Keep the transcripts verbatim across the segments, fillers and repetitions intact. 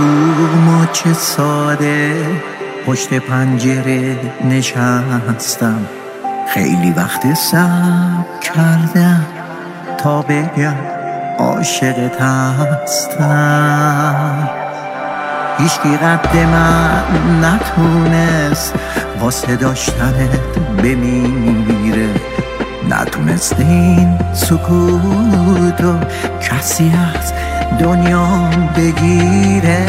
ماچه ساده پشت پنجره نشستم، خیلی وقت صبر کردم تا بگم عاشقت هستم. هیچکی قد من نتونست واسه داشتنت بمیره، نتونست این سکوتو کسی از دنیا بگیره.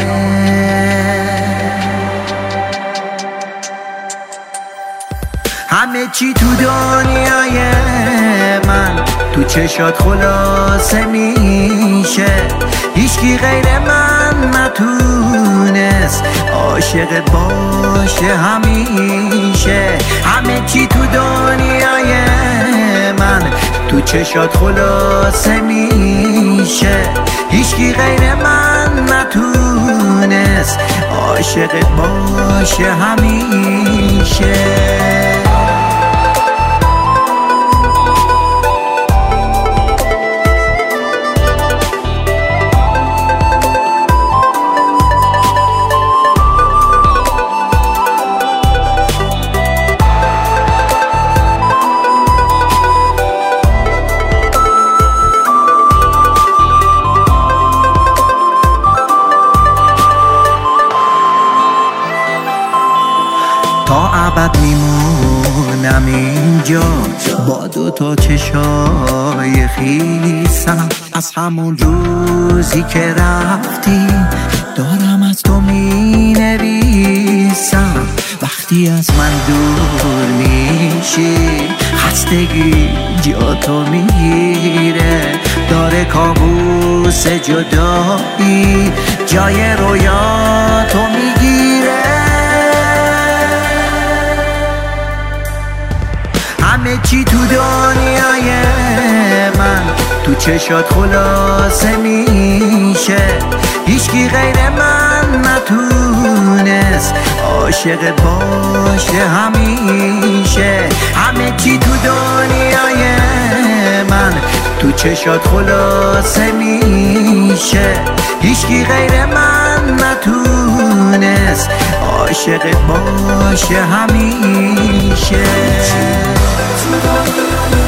همه چی تو دنیای من تو چشات خلاصه میشه، هیچکی غیر من نتونست عاشق باشه همیشه. همه چی تو دنیای من تو چشات خلاصه میشه، هیچکی غیر من نتونست عاشق باشه همیشه. تا ابد میمونم اینجا با دو تا چشای خیسم، از همون روزی که رفتی دارم از تو می نویسم. وقتی از من دور میشی خستگی جا تو میگیره، داره کابوس جدایی جای رویا تو میگیره. همه چی تو دنیای من تو چشات خلاصه میشه، هیچکی غیر من نتونست عاشق باشه همیشه. همه چی تو دنیای من تو چشات خلاصه میشه، هیچکی غیر من نتونست عاشق باشه همیشه.